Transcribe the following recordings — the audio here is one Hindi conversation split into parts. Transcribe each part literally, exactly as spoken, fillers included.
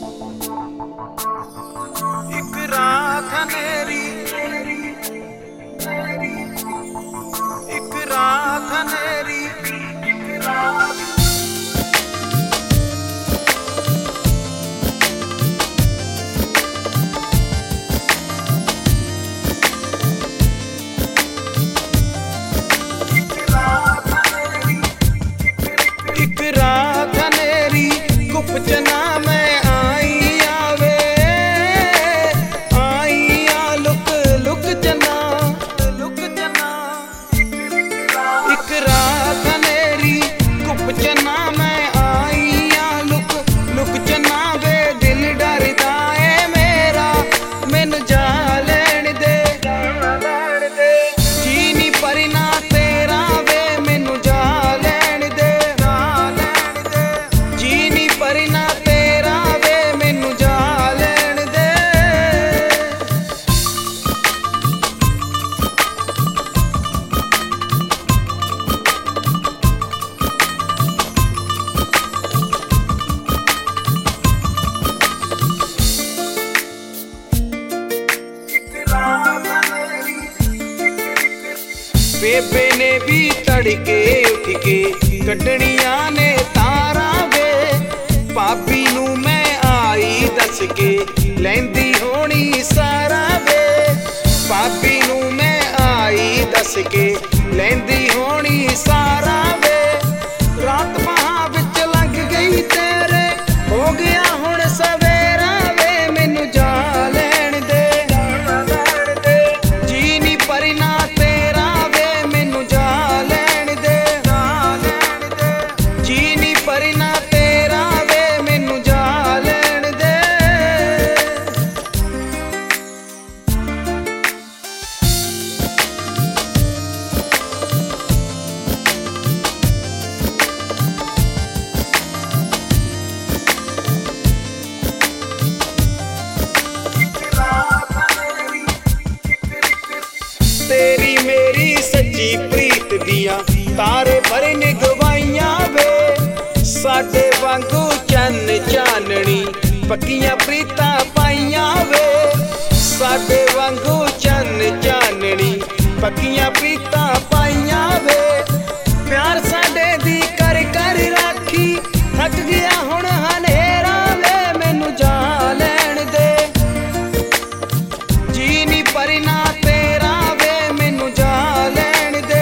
एक रात अंधेरी, एक रात अंधेरी, एक रात एक रात अंधेरी कुपचना में आई आवे, आई आ लुक लुक जना, लुक जना। एक रात अंधेरी कुपचना में आई आ लुक लुक जना वे दिल डरदा है मेरा, मैनू जा लैण दे, जी नी परना तेरा वे मैनू जा लैण दे, जी नी परना तेरा वे मैनू जा लैण दे। बेबे ने भी तड़के उठ के कटड़िया ने तारा वे, भाभी नू मैं आई दस के लैंदी होनी सारा वे, भाभी नू मैं आई दस के लैंदी होनी सारा वे। रात वहां बिच लंघ गई तेरे हो गया हुण सवेरा वे, मैनू जा लैण दे, जी नी परना तेरा वे मैनू जा लैण दे, जी नी परना तेरा वे मैनू जा लैण दे। तेरी मेरी सच्ची प्रीत दिया तारे भरन गवाइया वे, साडे वांगू चन्न चाननी पक्कियां प्रीतां पाइया वे, साडे वांगू चन्न चाननी पक्कियां प्रीतां पाइया वे। प्यार साडे दी कर कर राखी थक गया हुण हनेरा वे, मैनू जा लैण दे, जी नी परना तेरा वे मैनू जा लैण दे,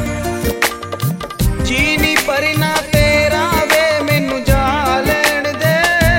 जी नी परना तेरा वे मैनू जा लैण दे।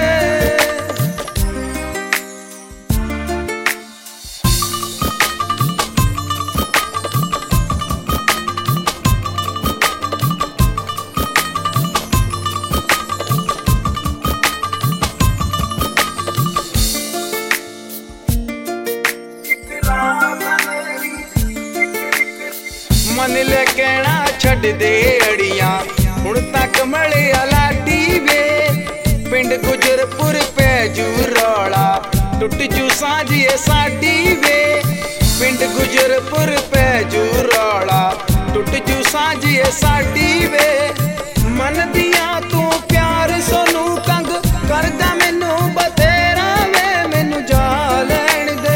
मन ले कहना छड़ दे अड़ियां हुण तक मलिया लाडी वे, पिंड गुजरपुर पै जू रौला टुट जू सांझिए साडी वे, पिंड गुजरपुर पै जू रौला टुट जू सांझिए साडी वे। मन दिया तू प्यार सोनू कंग करदा मैनू बतेरा वे, मैनू जा लैण दे,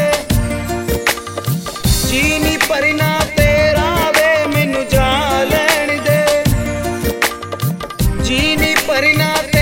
जी नी परना तेरा वे मैनू जा लैण दे, जी नी परना